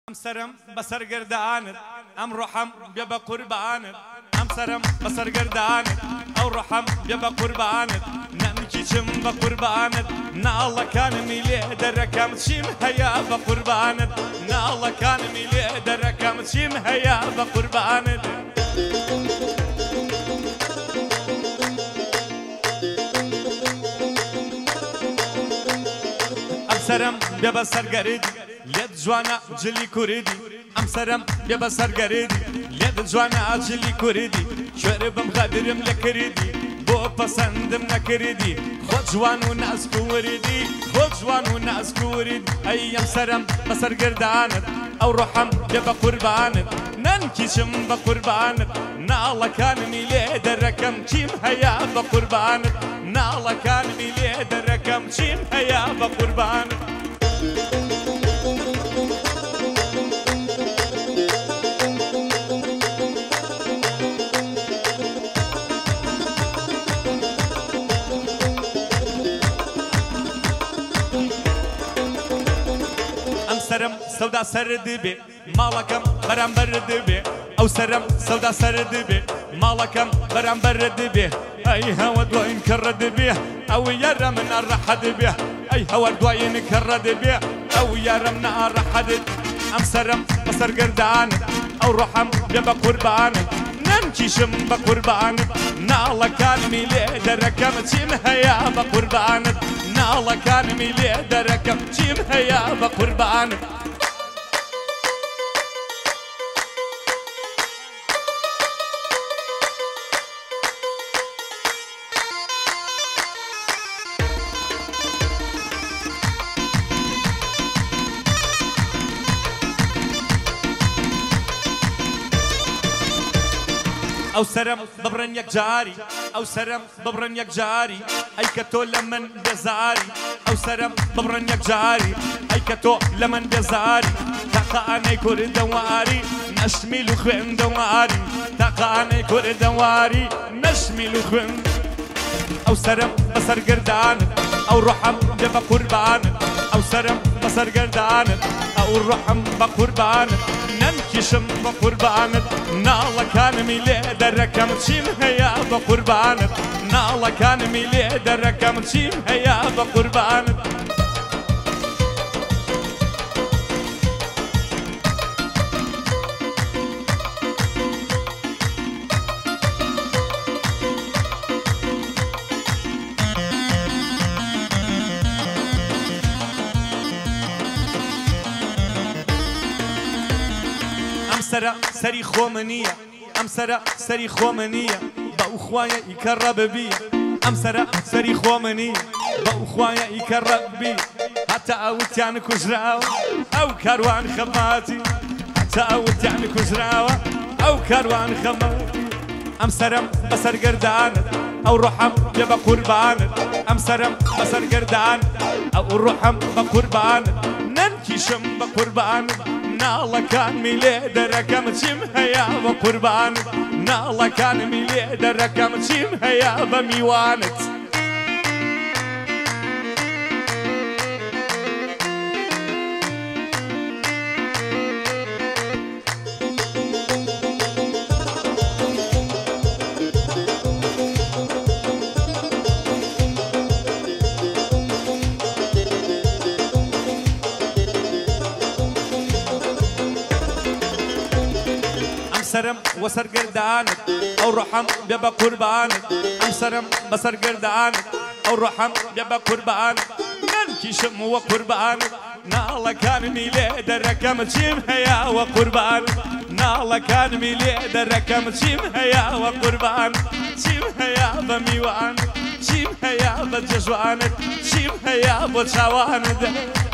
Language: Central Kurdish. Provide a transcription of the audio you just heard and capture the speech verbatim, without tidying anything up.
ام سرم بسر گردانت ام روحم بیا با قربانت ام سرم بسر گردانت او روحم بیا با قربانت نمکی چم با قربانت نا الله كان ميلي دركم تشيم هيا بقربانت نا الله كان ميلي دركم تشيم هيا بقربانت ام سرم بیا بسر گردی لید جوانا جلی کوردی ام سرم بیا بسر گردی لید جوانا جلی کوردی شربم غادرم لکردی بو پسندم نکردی خود جوان و ناز کوردی خود جوان و ناز کوردی ای ام سرم بسر گردانت او روحم بیا بقربانت ننکشم بقربانت نا الله كان ميلي دركم تشيم هيا بقربانت نا الله كان ميلي دركم تشيم هيا بقربانت سرم سودا سرد بي مالكم برام برد بي او سرم سودا سرد بي مالكم برام برد بي اي هوا دوين كرد بي او يرى من الرحد بي اي هوا دوين كرد بي او يرى من الرحد ام سرم بسر قردان او روحم بيبا قربان نمشيشم بقربان نا الله كان ميلي دركم تشيم هيا بقربان نا الله كان ميلي دركم تشيم هيا بقربان او سرم ببرن يك جاري او سرم ببرن يك جاري اي كتو لمن بزاري او سرم ببرن يك جاري اي كتو لمن بزاري تاقا اني كور دواري نشمل خوين دواري تاقا اني كور دواري نشمل خوين او سرم بسر قردان او روحم بيبا قربان او سرم بسر قردان او روحم بقربان نمكشم بقربانت نا الله كان ميلي دركم تشيم هيا بقربانت نا الله كان ميلي دركم تشيم هيا بقربانت ام سرا سري خومنية ام سرا سري خومنية باو خوايا يكرب بي ام سرا سري خومنية باو خوايا يكرب بي حتى اوت يعني كجراوة او كاروان خماتي حتى اوت يعني كجراوة او كاروان خماتي ام سرم بسر قردانت او روحم يبا قربانت ام سرم بسر قردانت او روحم بقربانت ننكشم بقربانت نا الله كان ميلي دركم تشيم هيا بقربانت نا الله كان ميلي دركم تشيم هيا بميوانت سرم وسر قردانت او روحم بيبا قربانت ام سرم بسر قردانت او روحم بيبا قربانت ننكشم وقربانت نا الله كان ميلي دركم تشيم هيا وقربانت نا الله كان ميلي دركم تشيم هيا وقربانت تشيم هيا بميوانت تشيم هيا بججوانت تشيم هيا بوشاوانت